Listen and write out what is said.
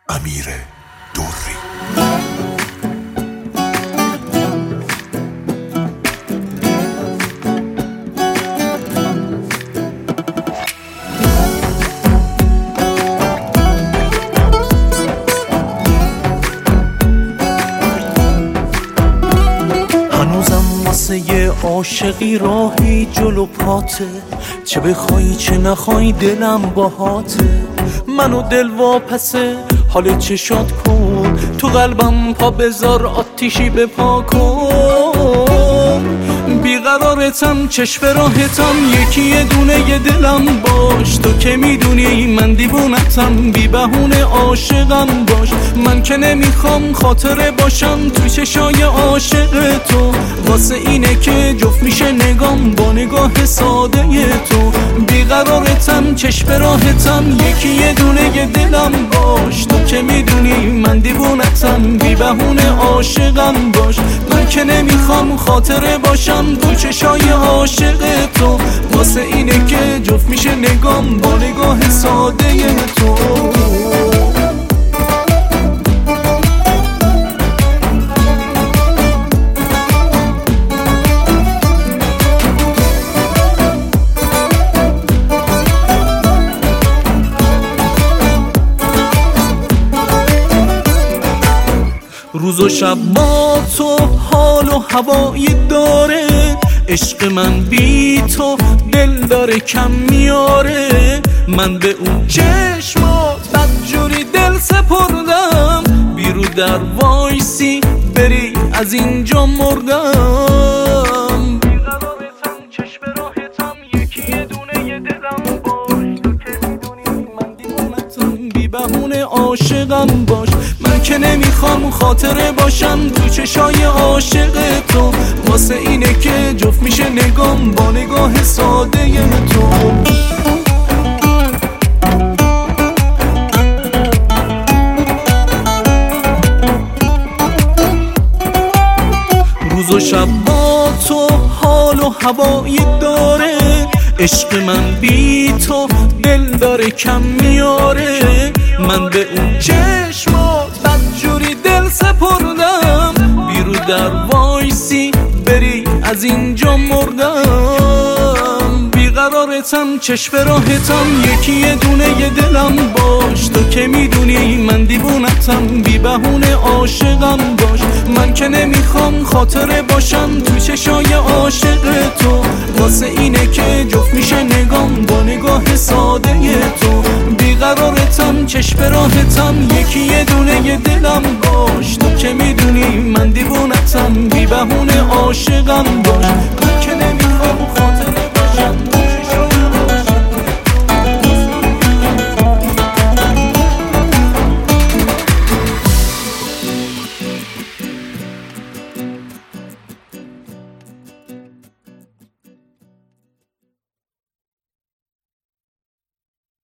امیر دوری. یه عاشقی راهی جلو پاته، چه بخوای چه نخوای دلم باهاته. منو دل واپسه حال چشات کن، تو قلبم پا بذار آتیشی به پا کن. بیقرارتم چشم راهتم، یکی یه دونه یه دلم باش. تو که میدونی من دیوونتم، بی بهونه عاشقم باش. من که نمیخوام خاطره باشم تو چشای عاشق تو، واسه اینه که جفت میشه نگام با نگاه ساده تو. بیقرارتم چشم راهتم، یکی یه دونه یه دلم باش. تو که میدونی من دیوونتم، بی بهونه عاشقم باش. من که نمیخوام خاطره باشم تو چشای عاشق تو، واسه اینه که جفت میشه نگام با نگاه ساده تو. روز و شب با تو حال و هوایی داره، عشق من بی تو دل داره کم میاره. من به اون چشمات بدجوری دل سپردم، بیرو در وایسی بری از اینجا مردم. بیقرارتم چشم راهتم، یکی یه دونه یه دلم باش. تو که میدونی من دیوونتم، بی بهونه عاشقم باش. من که نمیخوام خاطره باشم تو چشای عاشق تو، واسه اینه که جفت میشه نگام با نگاه ساده تو. روز و شب با تو حال و هوایی داره، عشق من بی تو دل داره کم میاره. من به اون چشمات بدجوری دل سپردم، بیرو در وایسی بری از اینجا مردم. بیقرارتم چشم راهتم، یکی یه دونه یه دلم باش. تو که میدونی من دیوونتم، بی بهونه عاشقم باش. من که نمیخوام خاطره باشم تو چشای عاشق تو، واسه اینه که جفت میشه نگام با نگاه ساده تو. بیقرارتم چشم راهتم، یکی یه دونه یه دلم باش. تو که میدونی من دیوونتم، بی بهونه عاشقم باش.